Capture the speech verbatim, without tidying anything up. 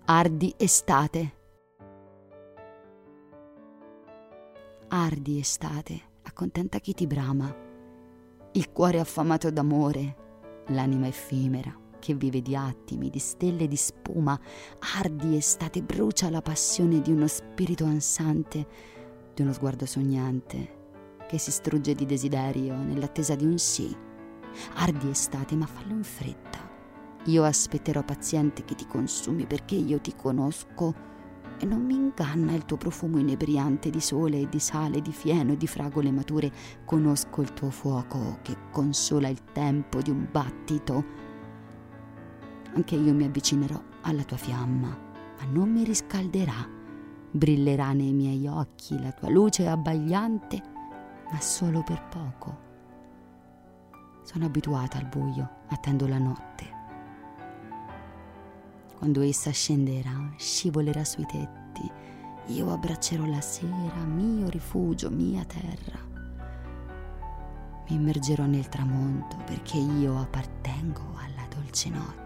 Ardi estate. Ardi estate, accontenta chi ti brama, il cuore affamato d'amore, l'anima effimera che vive di attimi, di stelle di spuma. Ardi estate, brucia la passione di uno spirito ansante, di uno sguardo sognante che si strugge di desiderio nell'attesa di un sì. Ardi estate, ma fallo in fretta. Io aspetterò paziente che ti consumi, perché io ti conosco e non mi inganna il tuo profumo inebriante di sole e di sale, di fieno e di fragole mature. Conosco il tuo fuoco che consola il tempo di un battito. Anche io mi avvicinerò alla tua fiamma, ma non mi riscalderà. Brillerà nei miei occhi la tua luce abbagliante, ma solo per poco. Sono abituata al buio, attendo la notte. Quando essa scenderà, scivolerà sui tetti, io abbraccerò la sera, mio rifugio, mia terra. Mi immergerò nel tramonto, perché io appartengo alla dolce notte.